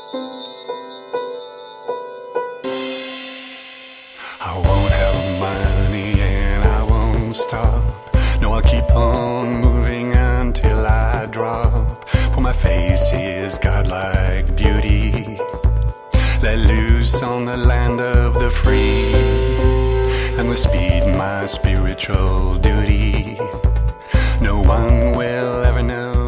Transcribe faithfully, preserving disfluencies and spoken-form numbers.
I won't have money and I won't stop. No, I'll keep on moving until I drop. For my face is godlike beauty, let loose on the land of the free. And with speed my spiritual duty, no one will ever know